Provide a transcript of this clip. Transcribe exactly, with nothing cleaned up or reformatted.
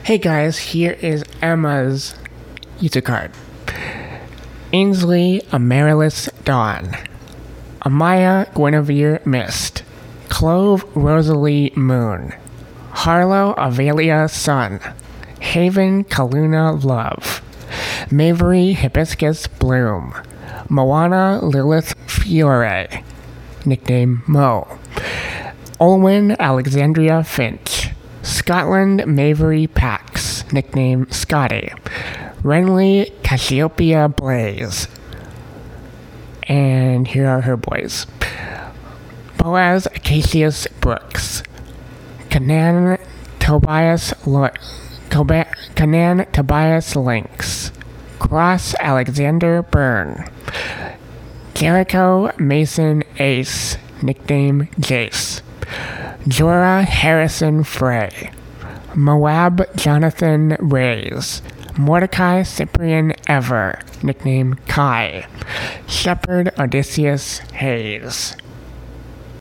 Hey guys, here is Emma's user card. Ainsley Amaryllis Dawn. Amaya Guinevere Mist. Clove Rosalie Moon. Harlow Avelia Sun. Haven Kaluna Love. Mavery Hibiscus Bloom. Moana Lilith Fiore, nickname Mo. Olwyn Alexandria Finch. Scotland Mavery Pax, nickname Scotty. Renly Cassiopeia Blaze. And here are her boys. Boaz Cassius Brooks. Canaan Tobias Lo- Toba- Canaan Tobias Lynx. Cross Alexander Byrne. Jericho Mason Ace, nickname Jace. Jorah Harrison Frey. Moab Jonathan Reyes. Mordecai Cyprian Ever, nickname Kai. Shepherd Odysseus Hayes.